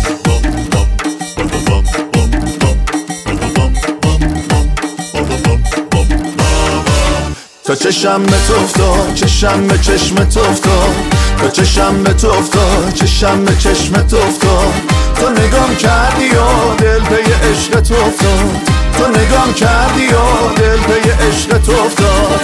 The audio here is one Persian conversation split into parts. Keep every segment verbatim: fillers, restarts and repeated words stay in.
تا چشم به تو افتاد، چشم به چشم تو افتاد، تا چشم به تو افتاد، چشم به چشم تو افتاد. تو نگام کردی و دل پی عشق تو افتاد، تو نگام کردی و دل پی عشق تو افتاد.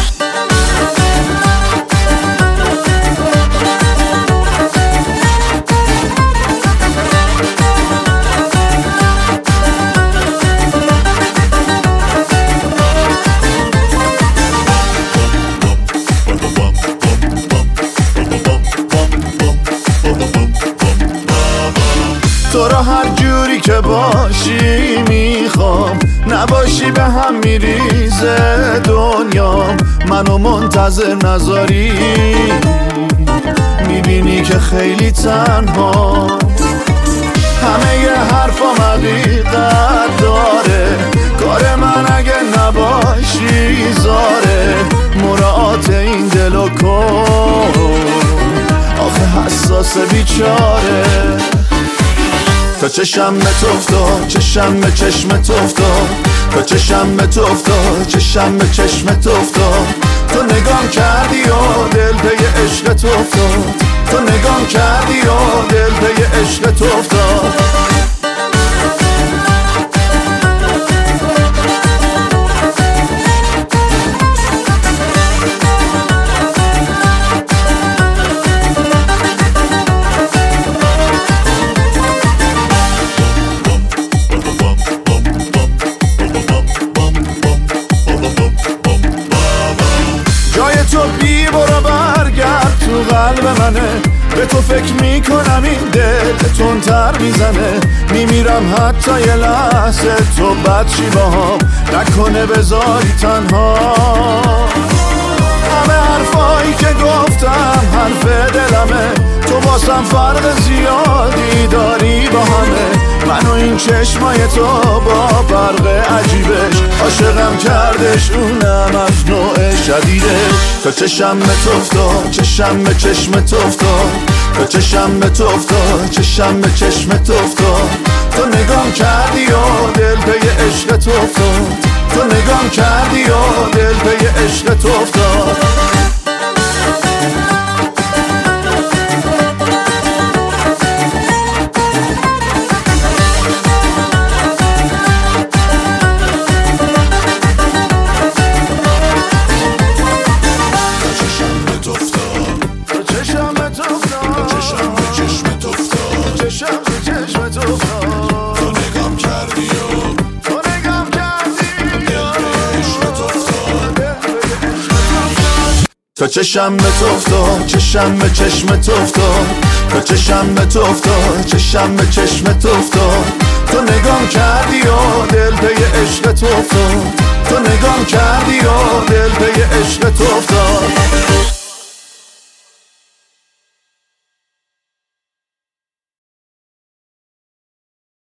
تو را هر جوری که باشی میخوام، نباشی به هم میریزه دنیام. منو منتظر نذاری، میبینی که خیلی تنها. همه ی حرفام حقیقت داره، کار من اگه نباشی زاره. مراعات این دلو کن، آخه حساس بیچاره. تا چشم به تو افتاد، چشم به چشم تو افتاد، تا چشم به تو افتاد، چشم به چشم تو افتاد. تو نگام کردی و دل پی عشق تو افتاد، تو نگام کردی و دل پی عشق تو افتاد. تو بی برو برگرد تو قلب منه، به تو فکر میکنم این دل تندتر میزنه. میمیرم حتی یه لحظه تو بدشی باهام، نکنه بذاری تنها. همه حرفایی که گفتم حرف دلمه، تو واسم فرق زیادی داری با همه. منو این چشمای تو با برق عجیبش، عاشقم کردش اونم از نوع شدیدش. تا چشم به تو افتاد، چشم به چشم تو افتاد، تا چشم به تو افتاد، چشم به چشم تو افتاد. تو نگام کردی و دل پی عشق تو افتاد، تو نگام کردی و دل پی عشق تو افتاد. تا چشم به تو افتاد، چشم به چشم تو افتاد، تا چشم به تو افتاد، چشم به چشم تو افتاد. تو نگام کردی و دل پی عشق تو افتاد، تو نگام کردی و دل پی عشق تو افتاد.